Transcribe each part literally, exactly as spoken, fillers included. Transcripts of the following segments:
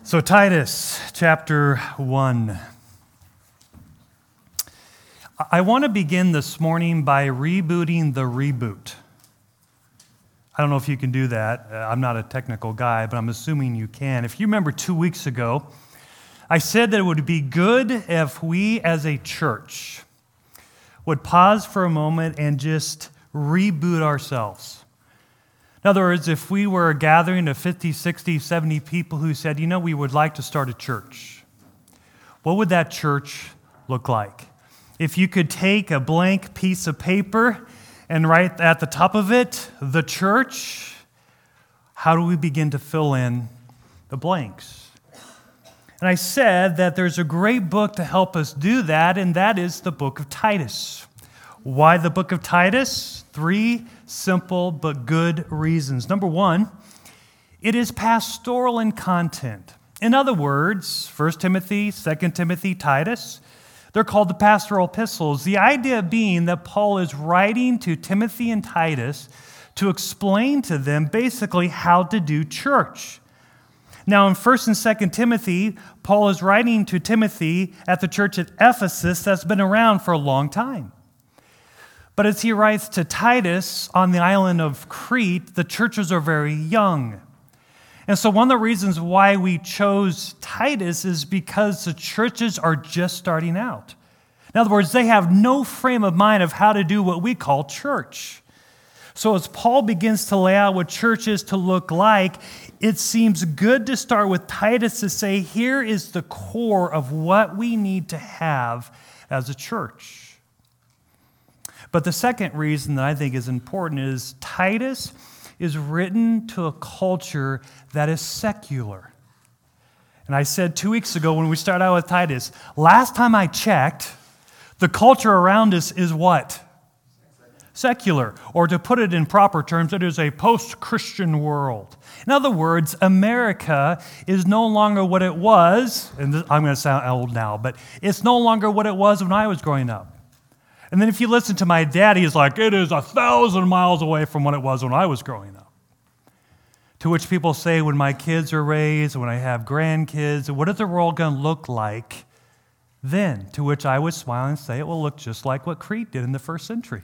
So Titus chapter one. I want to begin this morning by rebooting the reboot. I don't know if you can do that. I'm not a technical guy, but I'm assuming you can. If you remember two weeks ago, I said that it would be good if we as a church would pause for a moment and just reboot ourselves. In other words, if we were a gathering of fifty, sixty, seventy people who said, you know, we would like to start a church, what would that church look like? If you could take a blank piece of paper and write at the top of it, the church, how do we begin to fill in the blanks? And I said that there's a great book to help us do that, and that is the book of Titus. Why the book of Titus? Three simple but good reasons. Number one, it is pastoral in content. In other words, First Timothy, Second Timothy, Titus, they're called the pastoral epistles. The idea being that Paul is writing to Timothy and Titus to explain to them basically how to do church. Now in First and Second Timothy, Paul is writing to Timothy at the church at Ephesus that's been around for a long time. But as he writes to Titus on the island of Crete, the churches are very young. And so one of the reasons why we chose Titus is because the churches are just starting out. In other words, they have no frame of mind of how to do what we call church. So as Paul begins to lay out what church is to look like, it seems good to start with Titus to say, here is the core of what we need to have as a church. But the second reason that I think is important is Titus is written to a culture that is secular. And I said two weeks ago when we started out with Titus, last time I checked, the culture around us is what? Secular. Or to put it in proper terms, it is a post-Christian world. In other words, America is no longer what it was, and I'm going to sound old now, but it's no longer what it was when I was growing up. And then if you listen to my dad, he's like, it is a thousand miles away from what it was when I was growing up. To which people say, when my kids are raised, when I have grandkids, what is the world going to look like then? To which I would smile and say, it will look just like what Crete did in the first century.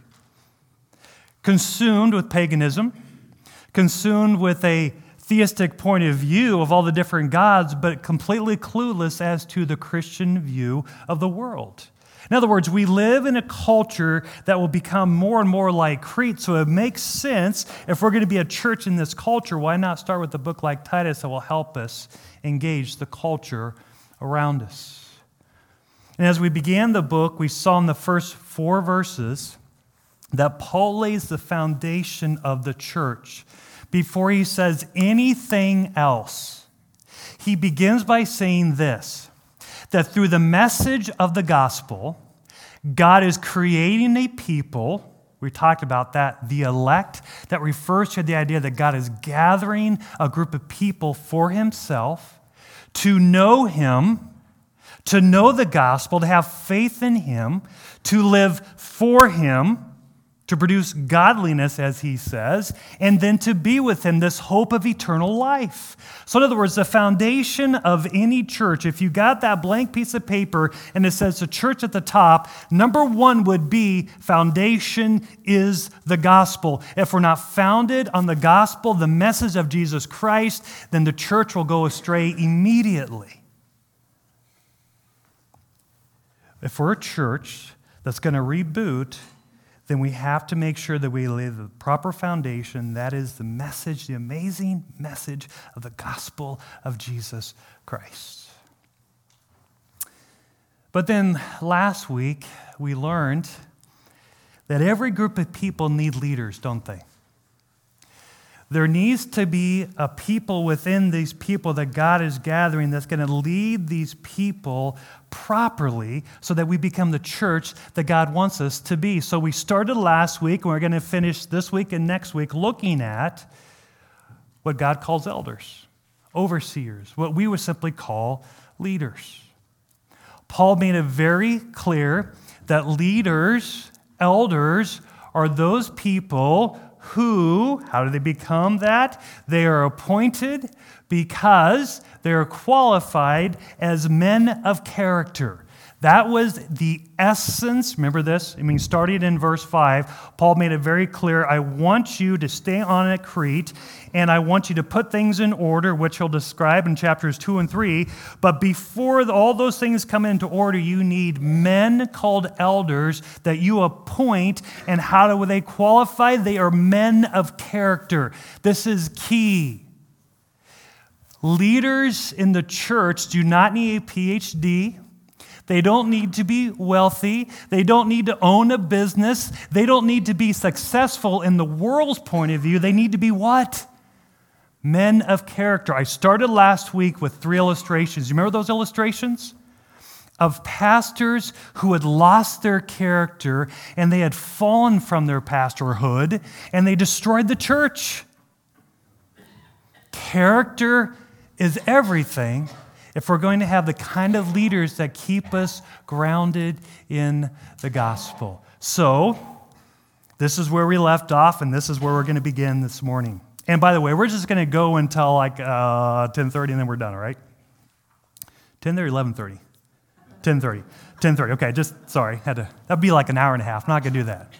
Consumed with paganism, consumed with a theistic point of view of all the different gods, but completely clueless as to the Christian view of the world. In other words, we live in a culture that will become more and more like Crete, so it makes sense, if we're going to be a church in this culture, why not start with a book like Titus that will help us engage the culture around us? And as we began the book, we saw in the first four verses that Paul lays the foundation of the church before he says anything else. He begins by saying this, that through the message of the gospel, God is creating a people, we talked about that, the elect, that refers to the idea that God is gathering a group of people for himself to know him, to know the gospel, to have faith in him, to live for him, to produce godliness, as he says, and then to be with him, this hope of eternal life. So in other words, the foundation of any church, if you got that blank piece of paper and it says the church at the top, number one would be foundation is the gospel. If we're not founded on the gospel, the message of Jesus Christ, then the church will go astray immediately. If we're a church that's going to reboot, then we have to make sure that we lay the proper foundation. That is the message, the amazing message of the gospel of Jesus Christ. But then last week, we learned that every group of people need leaders, don't they? There needs to be a people within these people that God is gathering that's going to lead these people properly so that we become the church that God wants us to be. So we started last week, and we're going to finish this week and next week looking at what God calls elders, overseers, what we would simply call leaders. Paul made it very clear that leaders, elders, are those people who, how do they become that? They are appointed because they are qualified as men of character. That was the essence. Remember this? I mean, starting in verse five, Paul made it very clear, I want you to stay on at Crete, and I want you to put things in order, which he'll describe in chapters two and three. But before all those things come into order, you need men called elders that you appoint. And how do they qualify? They are men of character. This is key. Leaders in the church do not need a P H D. They don't need to be wealthy. They don't need to own a business. They don't need to be successful in the world's point of view. They need to be what? Men of character. I started last week with three illustrations. You remember those illustrations? Of pastors who had lost their character and they had fallen from their pastorhood and they destroyed the church. Character is everything if we're going to have the kind of leaders that keep us grounded in the gospel. So, this is where we left off, and this is where we're going to begin this morning. And by the way, we're just going to go until like uh, ten thirty, and then we're done, all right? ten thirty, eleven thirty? ten thirty. ten thirty, okay, just, sorry, had to, that'd be like an hour and a half. I'm not going to do that.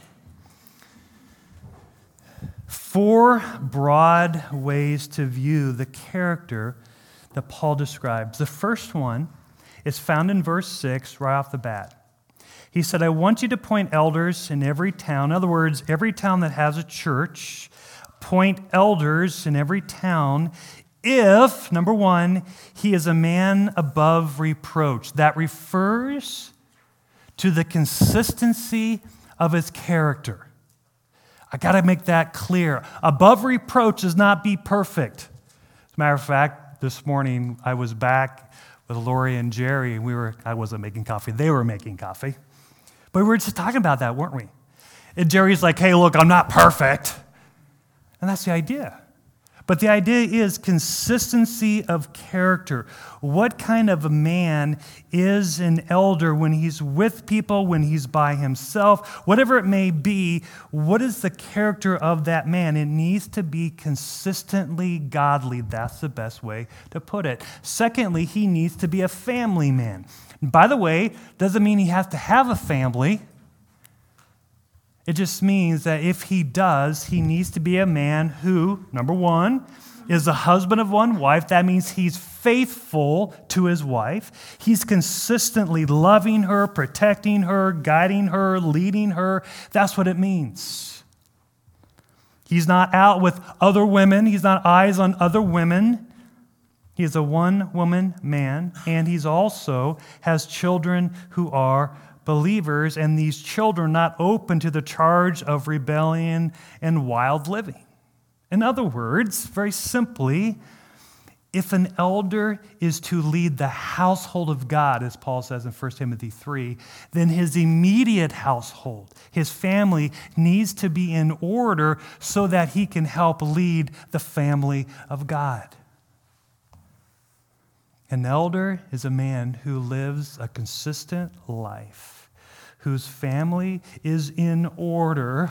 Four broad ways to view the character that Paul describes. The first one is found in verse six, right off the bat. He said, I want you to appoint elders in every town. In other words, every town that has a church, appoint elders in every town if, number one, he is a man above reproach. That refers to the consistency of his character. I got to make that clear. Above reproach does not be perfect. As a matter of fact, this morning, I was back with Lori and Jerry, and we were, I wasn't making coffee, they were making coffee. But we were just talking about that, weren't we? And Jerry's like, hey, look, I'm not perfect. And that's the idea. But the idea is consistency of character. What kind of a man is an elder when he's with people, when he's by himself, whatever it may be, what is the character of that man? It needs to be consistently godly. That's the best way to put it. Secondly, he needs to be a family man. And by the way, doesn't mean he has to have a family. It just means that if he does, he needs to be a man who, number one, is the husband of one wife. That means he's faithful to his wife. He's consistently loving her, protecting her, guiding her, leading her. That's what it means. He's not out with other women. He's not eyes on other women. He is a one-woman man, and he's also has children who are believers, and these children not open to the charge of rebellion and wild living. In other words, very simply, if an elder is to lead the household of God, as Paul says in First Timothy three, then his immediate household, his family, needs to be in order so that he can help lead the family of God. An elder is a man who lives a consistent life, whose family is in order.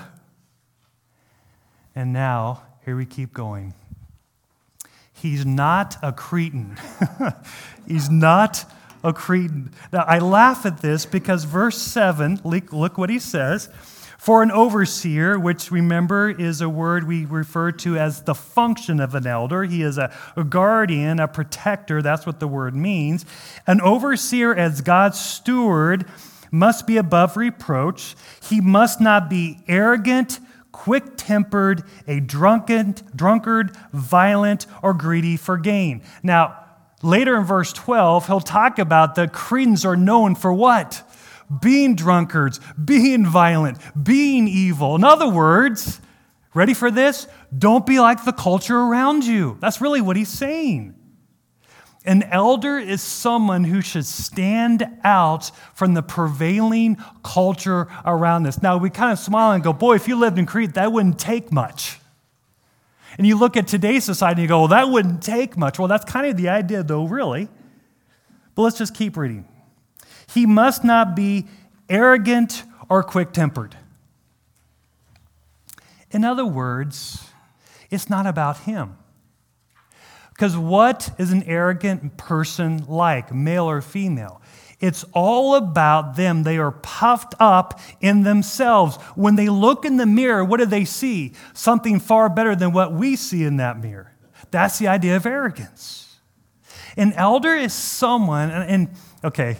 And now, here we keep going. He's not a Cretan. He's not a Cretan. Now, I laugh at this because verse seven, look what he says. For an overseer, which remember is a word we refer to as the function of an elder. He is a, a guardian, a protector. That's what the word means. An overseer as God's steward must be above reproach. He must not be arrogant, quick-tempered, a drunken, drunkard, violent, or greedy for gain. Now, later in verse twelve, he'll talk about the Cretans are known for what? Being drunkards, being violent, being evil. In other words, ready for this? Don't be like the culture around you. That's really what he's saying. An elder is someone who should stand out from the prevailing culture around us. Now, we kind of smile and go, boy, if you lived in Crete, that wouldn't take much. And you look at today's society and you go, well, that wouldn't take much. Well, that's kind of the idea, though, really. But let's just keep reading. He must not be arrogant or quick-tempered. In other words, it's not about him. Because what is an arrogant person like, male or female? It's all about them. They are puffed up in themselves. When they look in the mirror, what do they see? Something far better than what we see in that mirror. That's the idea of arrogance. An elder is someone, and, and okay,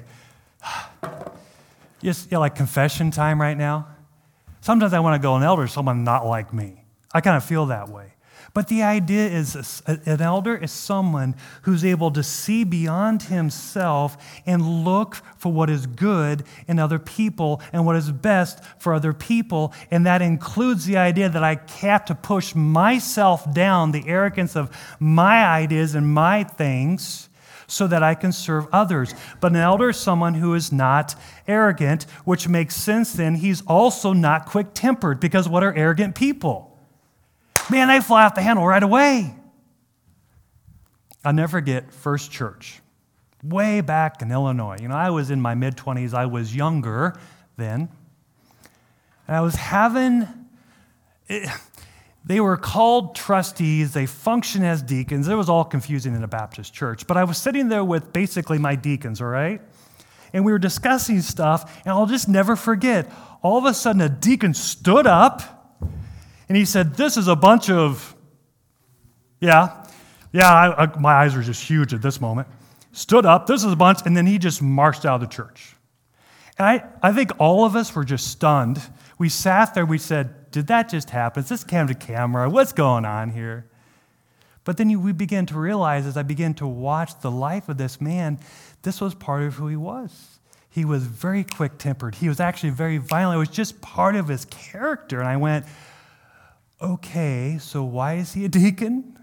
just yeah, like confession time right now. Sometimes I want to go, an elder is someone not like me. I kind of feel that way. But the idea is an elder is someone who's able to see beyond himself and look for what is good in other people and what is best for other people. And that includes the idea that I have to push myself down, the arrogance of my ideas and my things, so that I can serve others. But an elder is someone who is not arrogant, which makes sense then. He's also not quick-tempered, because what are arrogant people? Man, they fly off the handle right away. I'll never forget First Church, way back in Illinois. You know, I was in my mid-twenties. I was younger then. And I was having, it, they were called trustees. They function as deacons. It was all confusing in a Baptist church. But I was sitting there with basically my deacons, all right? And we were discussing stuff, and I'll just never forget. All of a sudden, a deacon stood up, and he said, this is a bunch of, yeah, yeah, I, I, my eyes were just huge at this moment. Stood up, this is a bunch, and then he just marched out of the church. And I, I think all of us were just stunned. We sat there, we said, did that just happen? Is this cam to camera? What's going on here? But then we began to realize, as I began to watch the life of this man, this was part of who he was. He was very quick-tempered. He was actually very violent. It was just part of his character. And I went, okay, so why is he a deacon?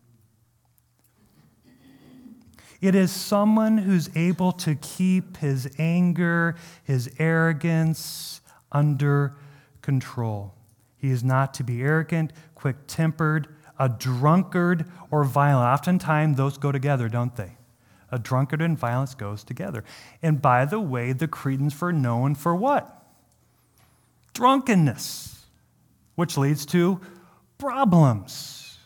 It is someone who's able to keep his anger, his arrogance under control. He is not to be arrogant, quick-tempered, a drunkard, or violent. Oftentimes, those go together, don't they? A drunkard and violence goes together. And by the way, the Cretans were known for what? Drunkenness, which leads to problems.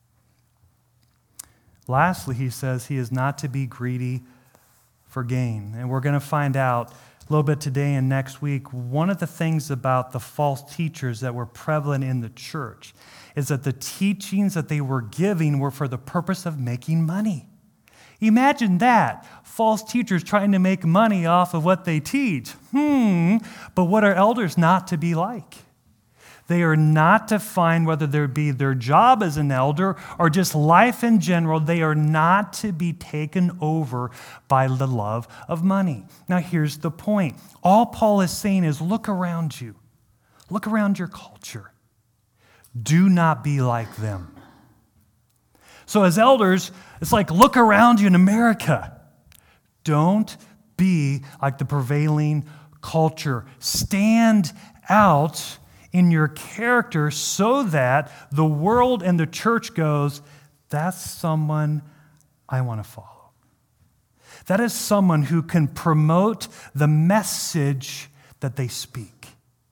Lastly, he says he is not to be greedy for gain. And we're going to find out a little bit today and next week. One of the things about the false teachers that were prevalent in the church is that the teachings that they were giving were for the purpose of making money. Imagine that. False teachers trying to make money off of what they teach. Hmm. But what are elders not to be like? They are not to find, whether there be their job as an elder or just life in general, they are not to be taken over by the love of money. Now, here's the point. All Paul is saying is look around you. Look around your culture. Do not be like them. So as elders, it's like look around you in America. Don't be like the prevailing culture. Stand out in your character so that the world and the church goes, that's someone I want to follow. That is someone who can promote the message that they speak.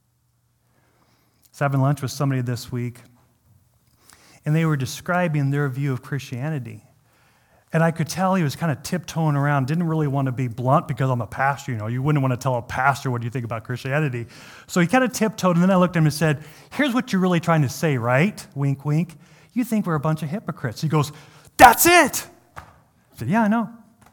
I was having lunch with somebody this week, and they were describing their view of Christianity. And I could tell he was kind of tiptoeing around, didn't really want to be blunt because I'm a pastor, you know. You wouldn't want to tell a pastor what do you think about Christianity. So he kind of tiptoed, and then I looked at him and said, here's what you're really trying to say, right? Wink, wink. You think we're a bunch of hypocrites. He goes, that's it. I said, yeah, I know.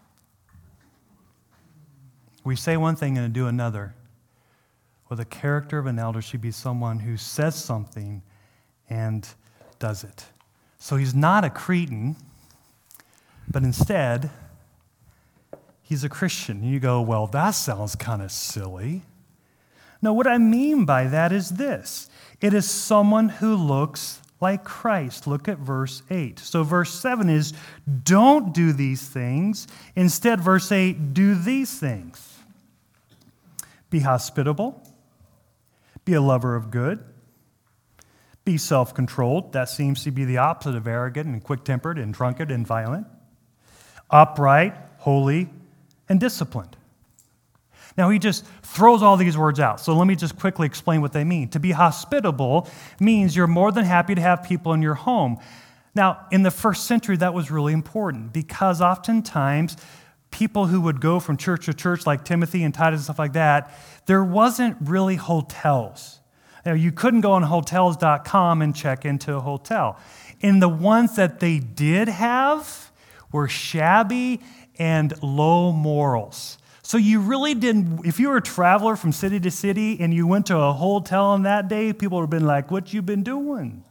We say one thing and do another. Well, the character of an elder should be someone who says something and does it. So he's not a Cretan, but instead, he's a Christian. You go, well, that sounds kind of silly. No, what I mean by that is this. It is someone who looks like Christ. Look at verse eight. So verse seven is, don't do these things. Instead, verse eight, do these things. Be hospitable. Be a lover of good. Be self-controlled. That seems to be the opposite of arrogant and quick-tempered and drunkard and violent. Upright, holy, and disciplined. Now, he just throws all these words out. So let me just quickly explain what they mean. To be hospitable means you're more than happy to have people in your home. Now, in the first century, that was really important because oftentimes people who would go from church to church, like Timothy and Titus and stuff like that, there wasn't really hotels. You know, you couldn't go on hotels dot com and check into a hotel. And the ones that they did have were shabby and low morals. So you really didn't, if you were a traveler from city to city and you went to a hotel on that day, people would have been like, what you been doing?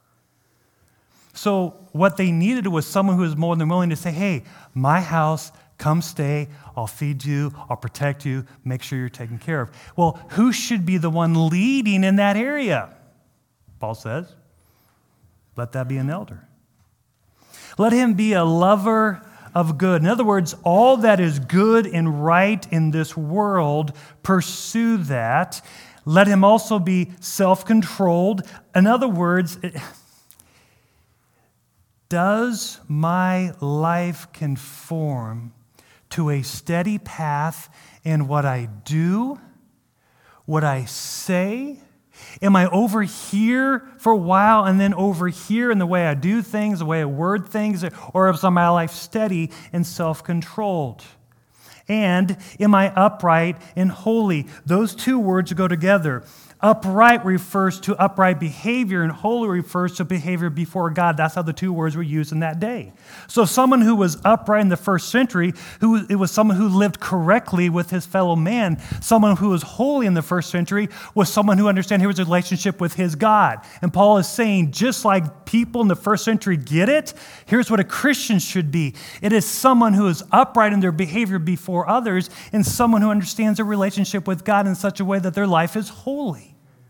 So what they needed was someone who was more than willing to say, hey, my house, come stay, I'll feed you, I'll protect you, make sure you're taken care of. Well, who should be the one leading in that area? Paul says, let that be an elder. Let him be a lover of good. In other words, all that is good and right in this world, pursue that. Let him also be self-controlled. In other words, it, does my life conform to a steady path in what I do, what I say? Am I over here for a while and then over here in the way I do things, the way I word things, or is my life steady and self-controlled? And am I upright and holy? Those two words go together. Upright refers to upright behavior, and holy refers to behavior before God. That's how the two words were used in that day. So someone who was upright in the first century, who it was someone who lived correctly with his fellow man. Someone who was holy in the first century was someone who understood his relationship with his God. And Paul is saying, just like people in the first century get it, here's what a Christian should be. It is someone who is upright in their behavior before others, and someone who understands their relationship with God in such a way that their life is holy.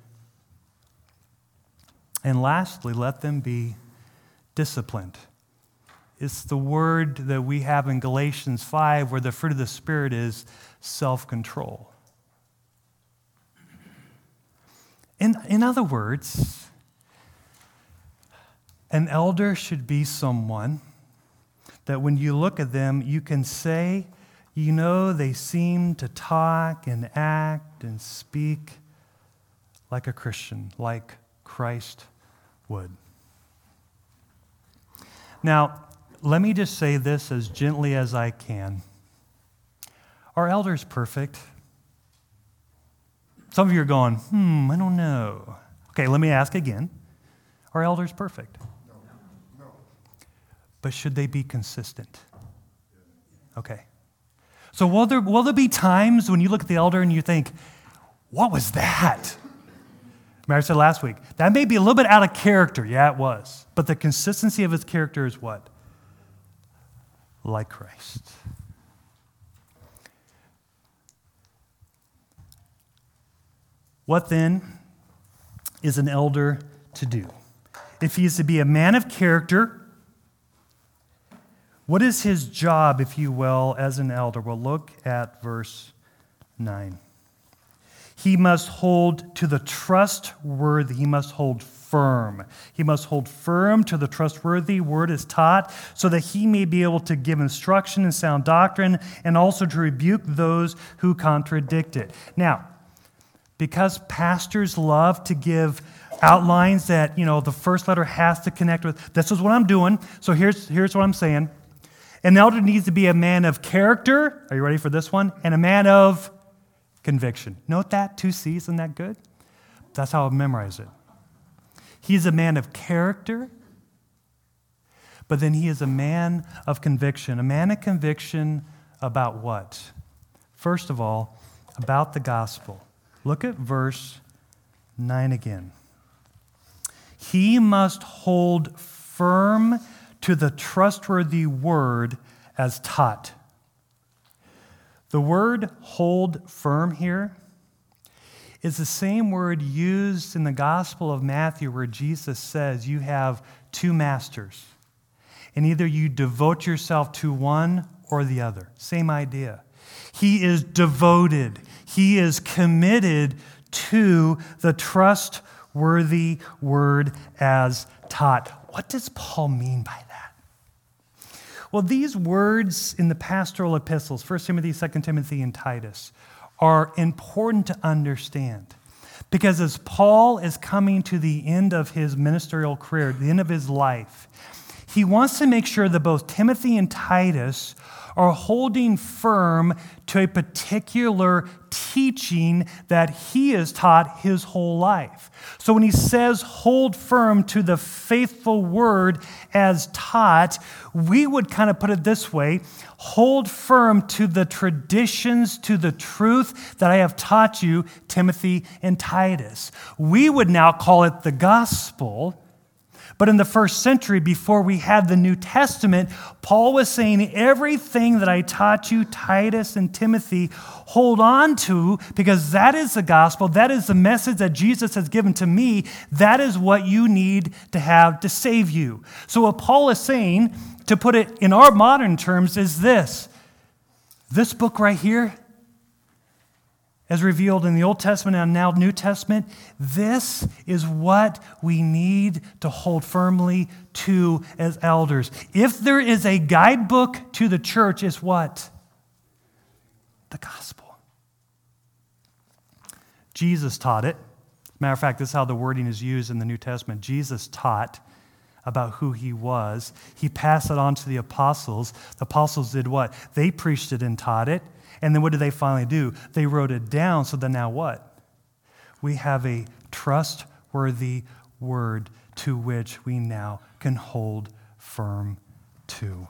And lastly, let them be disciplined. It's the word that we have in Galatians five where the fruit of the Spirit is self-control. In, in other words, an elder should be someone that when you look at them, you can say, you know, they seem to talk and act and speak like a Christian, like Christ would. Now, let me just say this as gently as I can. Are elders perfect? Some of you are going, hmm, I don't know. Okay, let me ask again. Are elders perfect? No. No. But should they be consistent? Okay. So will there, will there be times when you look at the elder and you think, what was that? Mary said last week, that may be a little bit out of character. Yeah, it was. But the consistency of his character is what? Like Christ. What then is an elder to do? If he is to be a man of character, what is his job, if you will, as an elder? Well, look at verse nine. He must hold to the trustworthy. He must hold firm. He must hold firm to the trustworthy word is taught so that he may be able to give instruction in sound doctrine and also to rebuke those who contradict it. Now, because pastors love to give outlines that, you know, the first letter has to connect with, this is what I'm doing. So here's, here's what I'm saying. An elder needs to be a man of character. Are you ready for this one? And a man of conviction. Note that, two C's, isn't that good? That's how I memorize it. He's a man of character, but then he is a man of conviction. A man of conviction about what? First of all, about the gospel. Look at verse nine again. He must hold firm to the trustworthy word as taught. The word hold firm here is the same word used in the Gospel of Matthew where Jesus says you have two masters, and either you devote yourself to one or the other. Same idea. He is devoted. He is committed to the trustworthy word as taught. What does Paul mean by that? Well, these words in the pastoral epistles, First Timothy, Second Timothy, and Titus, are important to understand. Because as Paul is coming to the end of his ministerial career, the end of his life, he wants to make sure that both Timothy and Titus are holding firm to a particular teaching that he has taught his whole life. So when he says hold firm to the faithful word as taught, we would kind of put it this way: hold firm to the traditions, to the truth that I have taught you, Timothy and Titus. We would now call it the gospel. But in the first century, before we had the New Testament, Paul was saying everything that I taught you, Titus and Timothy, hold on to, because that is the gospel. That is the message that Jesus has given to me. That is what you need to have to save you. So what Paul is saying, to put it in our modern terms, is this. This book right here, as revealed in the Old Testament and now New Testament, this is what we need to hold firmly to as elders. If there is a guidebook to the church, it's what? The gospel. Jesus taught it. Matter of fact, this is how the wording is used in the New Testament. Jesus taught about who he was. He passed it on to the apostles. The apostles did what? They preached it and taught it. And then what did they finally do? They wrote it down, so then now what? We have a trustworthy word to which we now can hold firm to.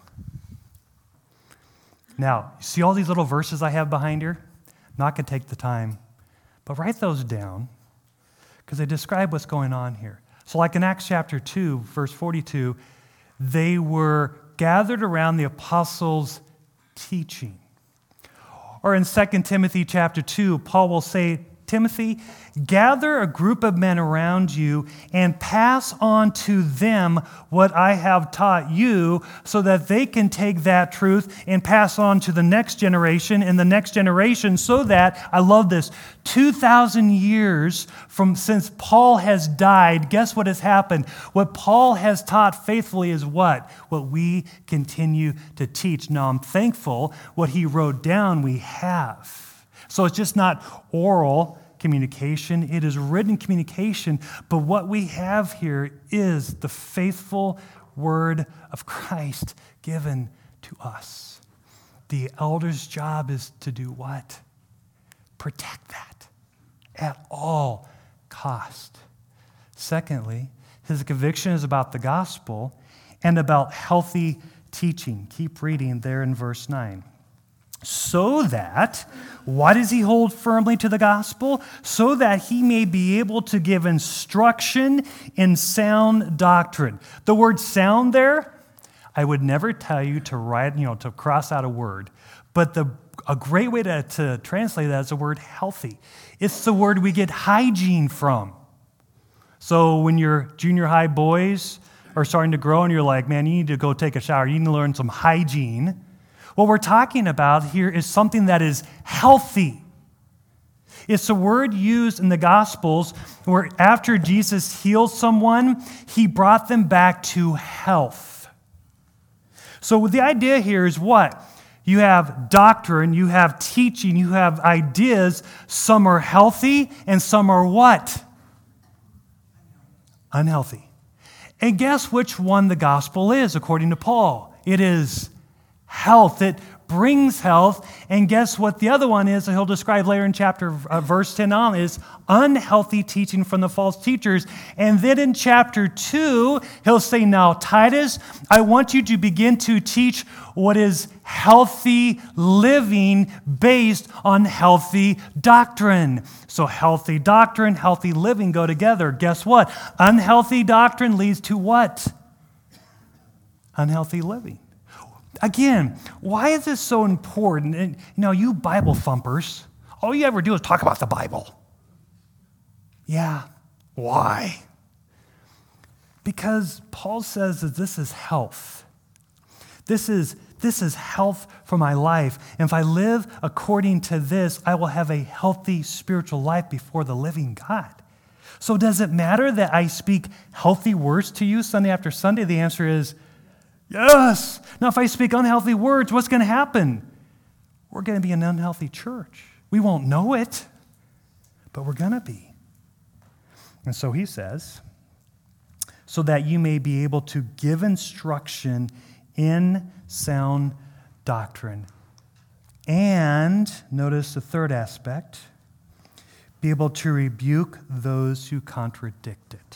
Now, you see all these little verses I have behind here? I'm not going to take the time, but write those down because they describe what's going on here. So like in Acts chapter two, verse forty-two, they were gathered around the apostles' teaching. Or in Second Timothy chapter two, Paul will say, Timothy, gather a group of men around you and pass on to them what I have taught you so that they can take that truth and pass on to the next generation and the next generation so that, I love this, two thousand years from since Paul has died, guess what has happened? What Paul has taught faithfully is what? What we continue to teach. Now I'm thankful what he wrote down we have. So it's just not oral communication, it is written communication, but what we have here is the faithful word of Christ given to us. The elder's job is to do what? Protect that at all cost. Secondly, his conviction is about the gospel and about healthy teaching. Keep reading there in verse nine. So that, why does he hold firmly to the gospel? So that he may be able to give instruction in sound doctrine. The word sound there, I would never tell you to write, you know, to cross out a word. But the a great way to, to translate that is the word healthy. It's the word we get hygiene from. So when your junior high boys are starting to grow and you're like, man, you need to go take a shower, you need to learn some hygiene. What we're talking about here is something that is healthy. It's a word used in the Gospels where after Jesus healed someone, he brought them back to health. So the idea here is what? You have doctrine, you have teaching, you have ideas. Some are healthy and some are what? Unhealthy. And guess which one the gospel is according to Paul? It is health. It brings health. And guess what the other one is that he'll describe later in chapter uh, verse ten on is unhealthy teaching from the false teachers. And then in chapter two, he'll say, now, Titus, I want you to begin to teach what is healthy living based on healthy doctrine. So healthy doctrine, healthy living go together. Guess what? Unhealthy doctrine leads to what? Unhealthy living. Again, why is this so important? And, you know, you Bible thumpers, all you ever do is talk about the Bible. Yeah, why? Because Paul says that this is health. This is, this is health for my life. And if I live according to this, I will have a healthy spiritual life before the living God. So does it matter that I speak healthy words to you Sunday after Sunday? The answer is yes. Now, if I speak unhealthy words, what's going to happen? We're going to be an unhealthy church. We won't know it, but we're going to be. And so he says, so that you may be able to give instruction in sound doctrine. And, notice the third aspect, be able to rebuke those who contradict it.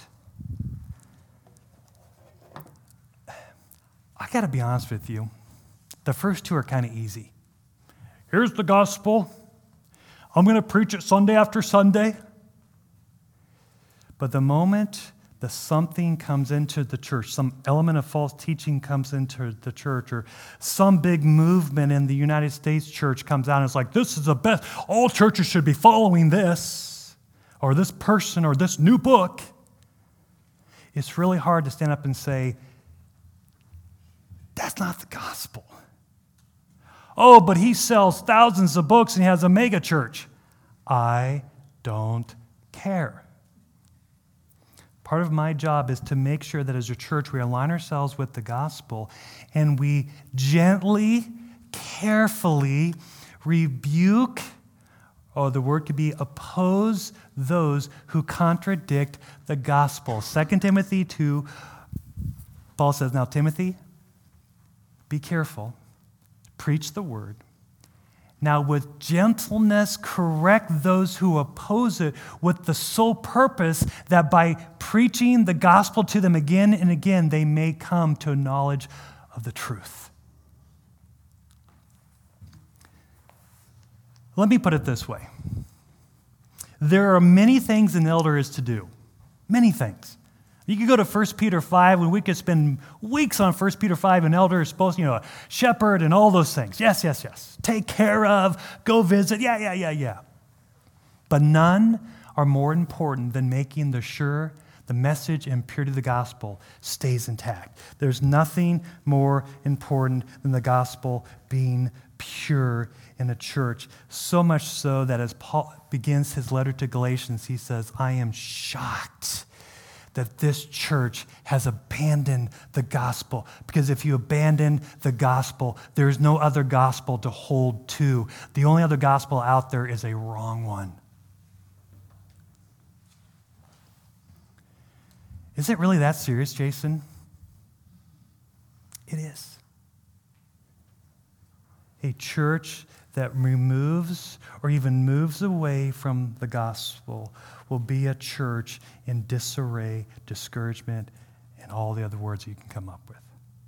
I got to be honest with you. The first two are kind of easy. Here's the gospel. I'm going to preach it Sunday after Sunday. But the moment that something comes into the church, some element of false teaching comes into the church, or some big movement in the United States church comes out and it's like, this is the best, all churches should be following this, or this person, or this new book, it's really hard to stand up and say, that's not the gospel. Oh, but he sells thousands of books and he has a mega church. I don't care. Part of my job is to make sure that as a church we align ourselves with the gospel and we gently, carefully rebuke, or the word could be oppose, those who contradict the gospel. Second Timothy two, Paul says, now Timothy, be careful, preach the word. Now, with gentleness, correct those who oppose it with the sole purpose that by preaching the gospel to them again and again, they may come to a knowledge of the truth. Let me put it this way. There are many things an elder is to do. Many things. You could go to First Peter five, and we could spend weeks on First Peter five, an elder is supposed to, you know, shepherd and all those things. Yes, yes, yes. Take care of, go visit. Yeah, yeah, yeah, yeah. But none are more important than making the sure the message and purity of the gospel stays intact. There's nothing more important than the gospel being pure in a church. So much so that as Paul begins his letter to Galatians, he says, I am shocked that this church has abandoned the gospel. Because if you abandon the gospel, there is no other gospel to hold to. The only other gospel out there is a wrong one. Is it really that serious, Jason? It is. A church that removes or even moves away from the gospel will be a church in disarray, discouragement, and all the other words you can come up with.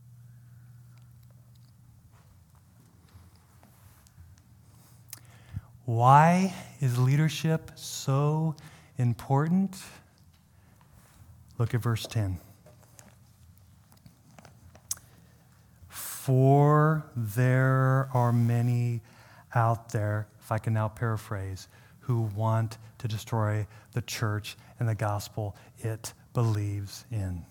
Why is leadership so important? Look at verse ten. For there are many out there, if I can now paraphrase, who want to destroy the church and the gospel it believes in.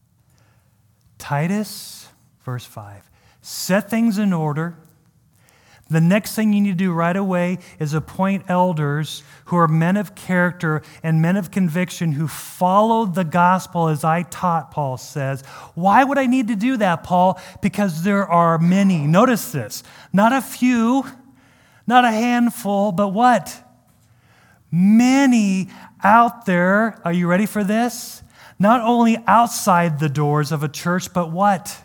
Titus, verse five, set things in order. The next thing you need to do right away is appoint elders who are men of character and men of conviction who follow the gospel as I taught, Paul says. Why would I need to do that, Paul? Because there are many. Notice this. Not a few, not a handful, but what? Many out there. Are you ready for this? Not only outside the doors of a church, but what?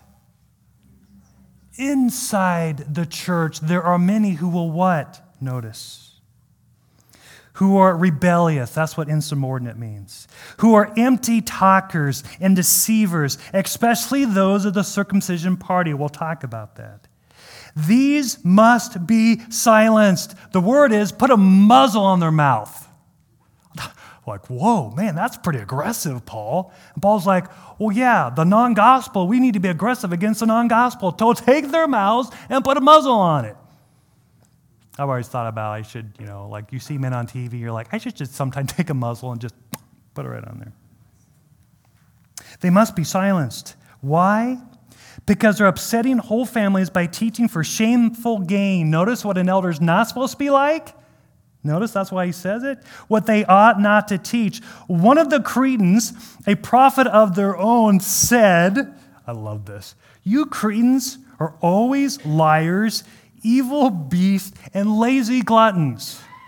Inside the church, there are many who will what? Notice. Who are rebellious. That's what insubordinate means. Who are empty talkers and deceivers, especially those of the circumcision party. We'll talk about that. These must be silenced. The word is put a muzzle on their mouth. Like, whoa, man, that's pretty aggressive, Paul. And Paul's like, well, yeah, the non-gospel, we need to be aggressive against the non-gospel. So take their mouths and put a muzzle on it. I've always thought about I should, you know, like you see men on T V, you're like, I should just sometimes take a muzzle and just put it right on there. They must be silenced. Why? Because they're upsetting whole families by teaching for shameful gain. Notice what an elder's not supposed to be like. Notice that's why he says it. What they ought not to teach. One of the Cretans, a prophet of their own, said, I love this, you Cretans are always liars, evil beasts, and lazy gluttons.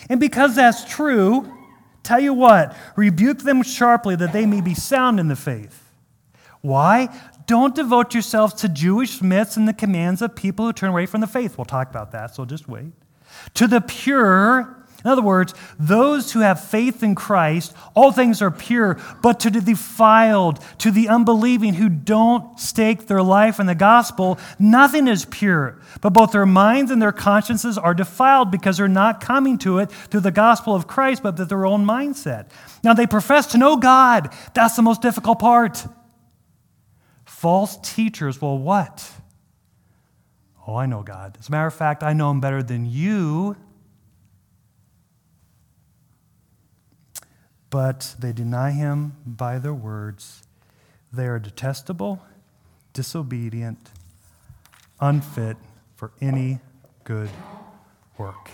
And because that's true, tell you what, rebuke them sharply that they may be sound in the faith. Why? Don't devote yourselves to Jewish myths and the commands of people who turn away from the faith. We'll talk about that, so just wait. To the pure, in other words, those who have faith in Christ, all things are pure, but to the defiled, to the unbelieving who don't stake their life in the gospel, nothing is pure. But both their minds and their consciences are defiled because they're not coming to it through the gospel of Christ, but with their own mindset. Now they profess to know God. That's the most difficult part. False teachers, well, what? Oh, I know God. As a matter of fact, I know him better than you. But they deny him by their words. They are detestable, disobedient, unfit for any good work.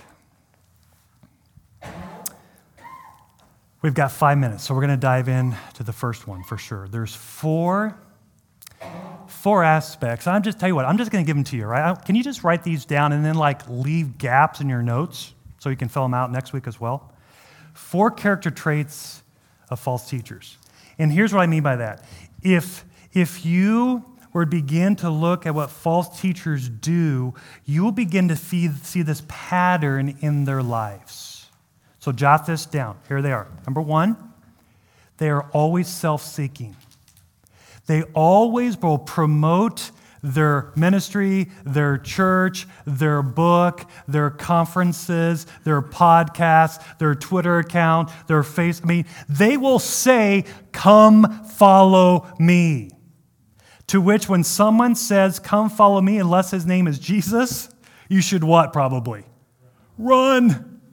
We've got five minutes, so we're going to dive in to the first one for sure. There's four, four aspects. I'm just tell you what, I'm just going to give them to you, right? Can you just write these down and then like leave gaps in your notes so you can fill them out next week as well? Four character traits of false teachers. And here's what I mean by that. If, if you were to begin to look at what false teachers do, you will begin to see, see this pattern in their lives. So jot this down. Here they are. Number one, they are always self-seeking. They always will promote their ministry, their church, their book, their conferences, their podcasts, their Twitter account, their face. I mean, they will say, "Come follow me." To which when someone says, "Come follow me," unless his name is Jesus, you should what probably? Run.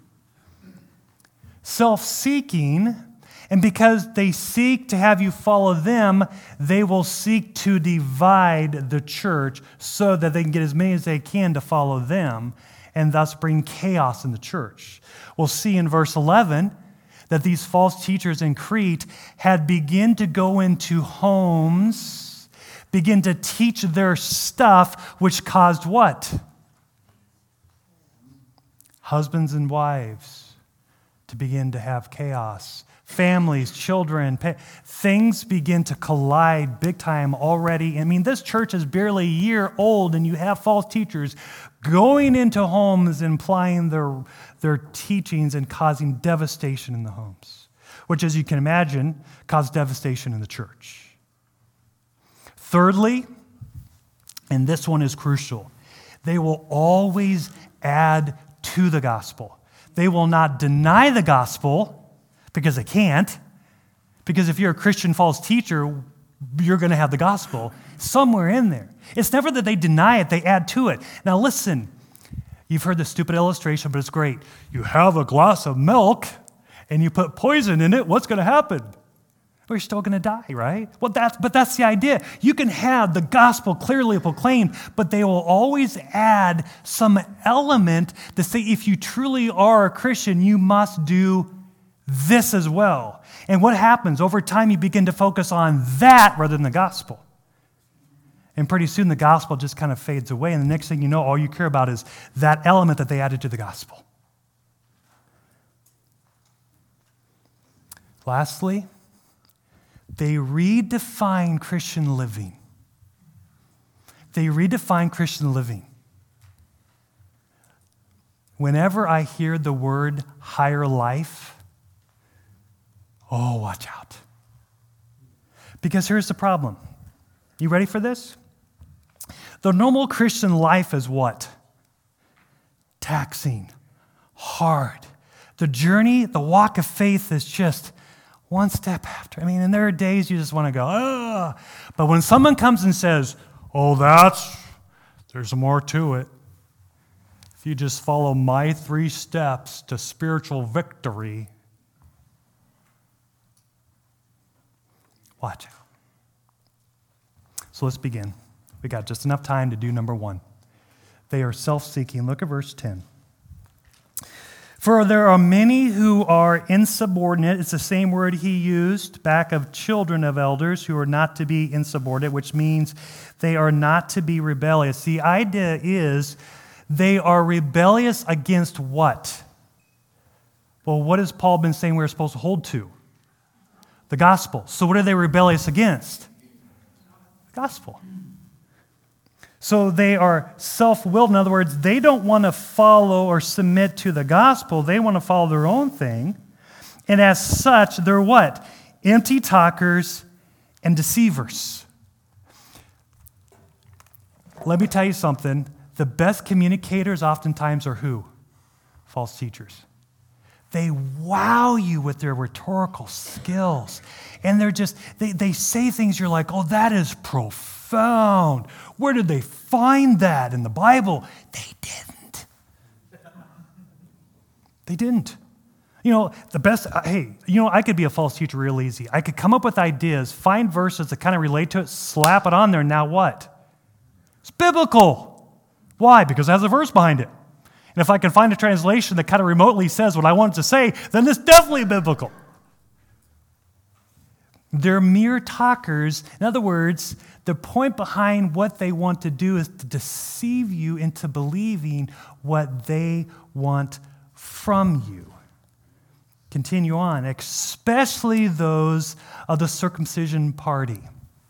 Self-seeking. And because they seek to have you follow them, they will seek to divide the church so that they can get as many as they can to follow them and thus bring chaos in the church. We'll see in verse eleven that these false teachers in Crete had begun to go into homes, begin to teach their stuff, which caused what? Husbands and wives to begin to have chaos. Families, children, things begin to collide big time already. I mean, this church is barely a year old, and you have false teachers going into homes, implying their, their teachings and causing devastation in the homes, which, as you can imagine, caused devastation in the church. Thirdly, and this one is crucial, they will always add to the gospel. They will not deny the gospel, because they can't. Because if you're a Christian false teacher, you're going to have the gospel somewhere in there. It's never that they deny it, they add to it. Now listen, you've heard this stupid illustration, but it's great. You have a glass of milk and you put poison in it, what's going to happen? Well, you're still going to die, right? Well, that's, but that's the idea. You can have the gospel clearly proclaimed, but they will always add some element to say if you truly are a Christian, you must do this as well. And what happens? Over time, you begin to focus on that rather than the gospel. And pretty soon, the gospel just kind of fades away. And the next thing you know, all you care about is that element that they added to the gospel. Lastly, they redefine Christian living. They redefine Christian living. Whenever I hear the word higher life, oh, watch out. Because here's the problem. You ready for this? The normal Christian life is what? Taxing, hard. The journey, the walk of faith is just one step after. I mean, and there are days you just want to go, ah. But when someone comes and says, oh, that's, there's more to it. If you just follow my three steps to spiritual victory, watch out. So let's begin. We got just enough time to do number one. They are self-seeking. Look at verse ten. For there are many who are insubordinate. It's the same word he used back of children of elders who are not to be insubordinate, which means they are not to be rebellious. The idea is they are rebellious against what? Well, what has Paul been saying we're supposed to hold to? The gospel. So what are they rebellious against? The gospel. So they are self-willed. In other words, they don't want to follow or submit to the gospel. They want to follow their own thing. And as such, they're what? Empty talkers and deceivers. Let me tell you something. The best communicators oftentimes are who? False teachers. They wow you with their rhetorical skills. And they're just, they, they say things you're like, oh, that is profound. Where did they find that in the Bible? They didn't. They didn't. You know, the best, uh, hey, you know, I could be a false teacher real easy. I could come up with ideas, find verses that kind of relate to it, slap it on there, and now what? It's biblical. Why? Because it has a verse behind it. And if I can find a translation that kind of remotely says what I want it to say, then it's definitely biblical. They're mere talkers. In other words, the point behind what they want to do is to deceive you into believing what they want from you. Continue on, especially those of the circumcision party.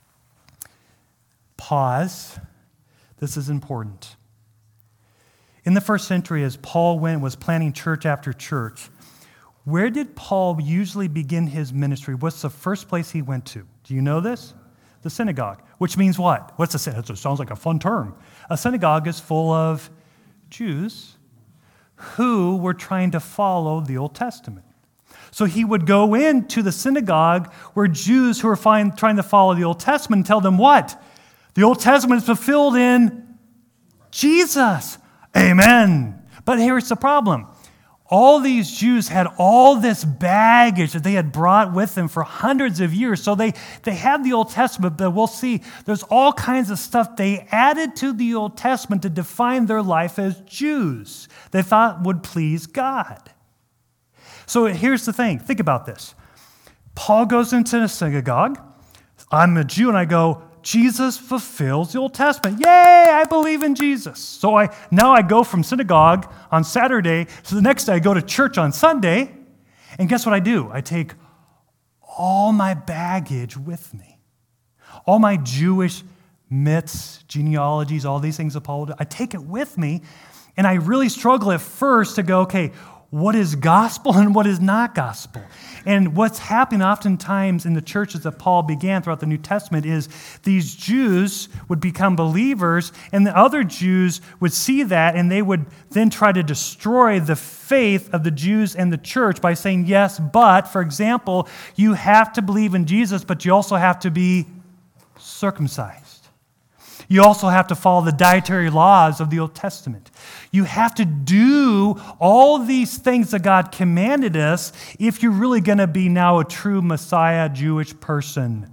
Pause. This is important. In the first century, as Paul went, was planning church after church, where did Paul usually begin his ministry? What's the first place he went to? Do you know this? The synagogue, which means what? What's a synagogue? It sounds like a fun term. A synagogue is full of Jews who were trying to follow the Old Testament. So he would go into the synagogue where Jews who were trying to follow the Old Testament and tell them what? The Old Testament is fulfilled in Jesus. Amen. But here's the problem. All these Jews had all this baggage that they had brought with them for hundreds of years. So they, they had the Old Testament, but we'll see there's all kinds of stuff they added to the Old Testament to define their life as Jews they thought would please God. So here's the thing. Think about this. Paul goes into the synagogue. I'm a Jew, and I go, Jesus fulfills the Old Testament. Yay, I believe in Jesus. So I now I go from synagogue on Saturday to the next day I go to church on Sunday. And guess what I do? I take all my baggage with me. All my Jewish myths, genealogies, all these things of Paul, I take it with me. And I really struggle at first to go, okay, what is gospel and what is not gospel? And what's happening oftentimes in the churches that Paul began throughout the New Testament is these Jews would become believers, and the other Jews would see that, and they would then try to destroy the faith of the Jews and the church by saying, yes, but, for example, you have to believe in Jesus, but you also have to be circumcised. You also have to follow the dietary laws of the Old Testament. You have to do all these things that God commanded us if you're really going to be now a true Messiah Jewish person.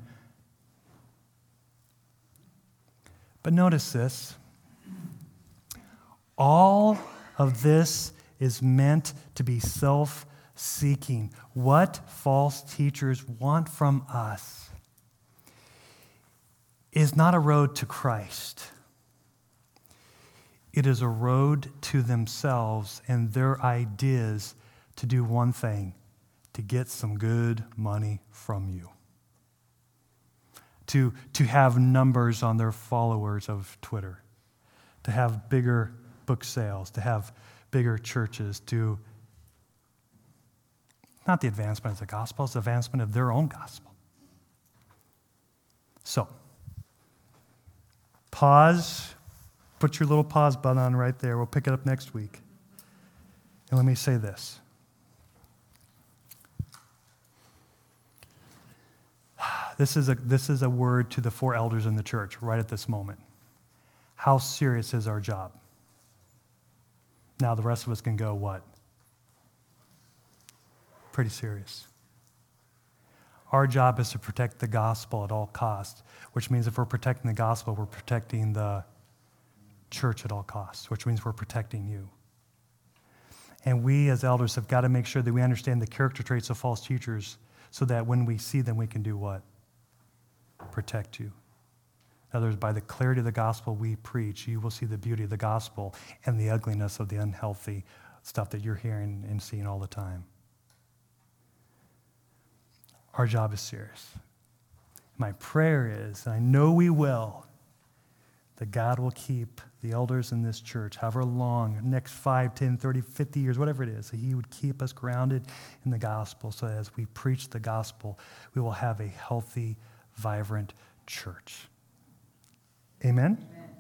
But notice this. All of this is meant to be self-seeking. What false teachers want from us is not a road to Christ. It is a road to themselves and their ideas to do one thing, to get some good money from you. To, to have numbers on their followers of Twitter. To have bigger book sales. To have bigger churches. To, not the advancement of the gospel, it's the advancement of their own gospel. So, pause. Put your little pause button on right there. We'll pick it up next week. And let me say this. This is a, this is a word to the four elders in the church right at this moment. How serious is our job? Now the rest of us can go, what? Pretty serious. Our job is to protect the gospel at all costs, which means if we're protecting the gospel, we're protecting the church at all costs, which means we're protecting you. And we as elders have got to make sure that we understand the character traits of false teachers so that when we see them, we can do what? Protect you. In other words, by the clarity of the gospel we preach, you will see the beauty of the gospel and the ugliness of the unhealthy stuff that you're hearing and seeing all the time. our job is serious. My prayer is, and I know we will, that God will keep the elders in this church, however long, next five, ten, thirty, fifty years, whatever it is, that he would keep us grounded in the gospel so that as we preach the gospel, we will have a healthy, vibrant church. Amen? Amen.